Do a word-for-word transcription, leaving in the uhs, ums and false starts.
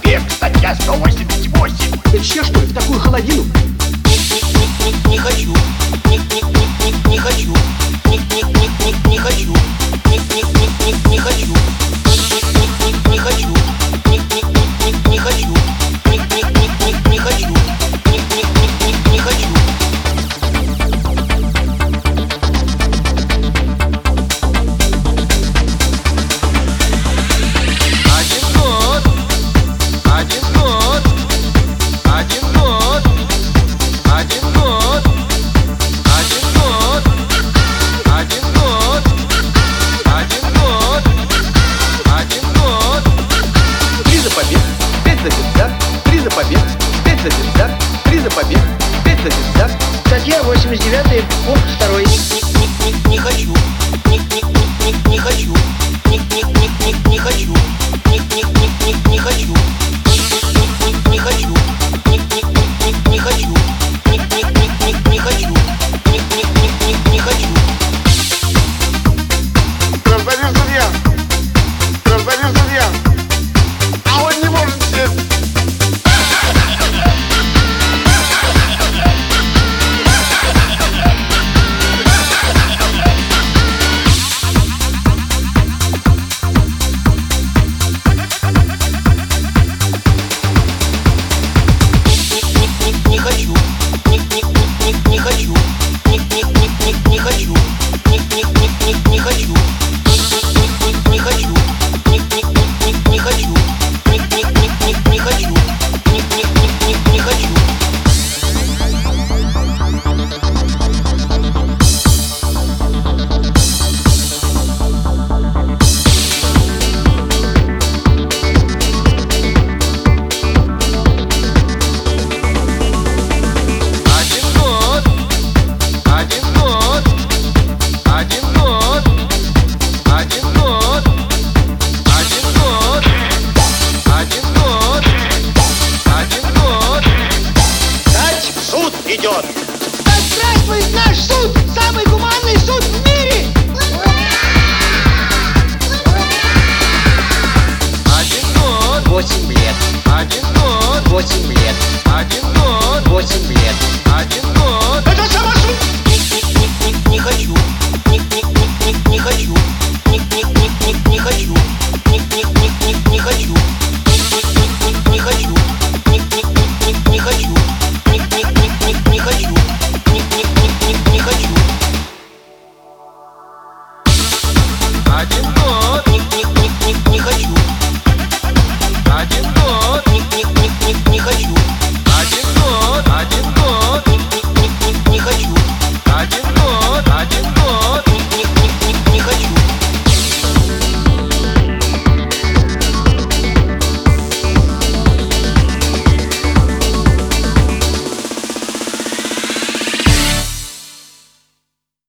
побег, статья сто восемьдесят восемь. Ты че, что ли, в такую холодину? Не, не, не, не хочу, не, не, не, не, не хочу, не, не, не, не, не хочу, не, не, не, не, не хочу, не, не, не, не хочу, не, не, не, не хочу, не, не, не, не хочу, не, не, не, не хочу. Статья восемьдесят девятый, пункт второй. Не, не, не, не хочу, не, не, не, не, не хочу, не, не, не, не, не хочу, не, не, не, не, не хочу, не, не, не, не хочу, не, не, не, не хочу, не, не, не, не хочу, не, не, не, не хочу. Господин судья! Господин судья! А он не может сесть! Не хочу, не, не, не, не хочу, не, не, не, не хочу, не, не, не, не хочу, не, не, не хочу, не, не, не, не хочу, не, не, не, не хочу, не, не, не, не хочу. Идет!